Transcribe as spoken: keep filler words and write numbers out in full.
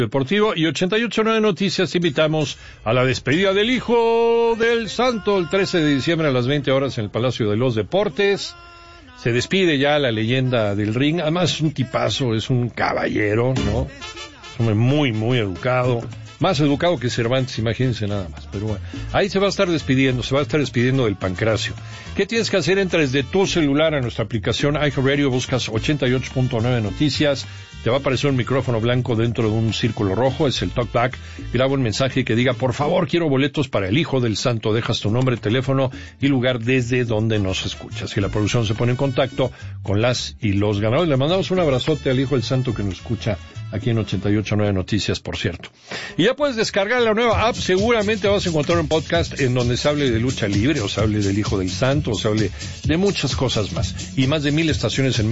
Deportivo y ochenta y ocho punto nueve Noticias. Invitamos a la despedida del Hijo del Santo el trece de diciembre a las veinte horas en el Palacio de los Deportes. Se despide ya la leyenda del ring. Además es un tipazo, es un caballero, ¿no? Es un hombre muy, muy educado. Más educado que Cervantes, imagínense nada más. Pero bueno, ahí se va a estar despidiendo, se va a estar despidiendo del Pancracio. ¿Qué tienes que hacer? Entres de tu celular a nuestra aplicación iHeartRadio, buscas ochenta y ocho punto nueve Noticias, te va a aparecer un micrófono blanco dentro de un círculo rojo, es el talkback, graba un mensaje que diga, por favor, quiero boletos para el Hijo del Santo, dejas tu nombre, teléfono y lugar desde donde nos escuchas. Y la producción se pone en contacto con las y los ganadores. Le mandamos un abrazote al Hijo del Santo que nos escucha aquí en ochenta y ocho punto nueve Noticias, por cierto. Y ya puedes descargar la nueva app, seguramente vas a encontrar un podcast en donde se hable de lucha libre, o se hable del Hijo del Santo, o se hable de muchas cosas más. Y más de mil estaciones en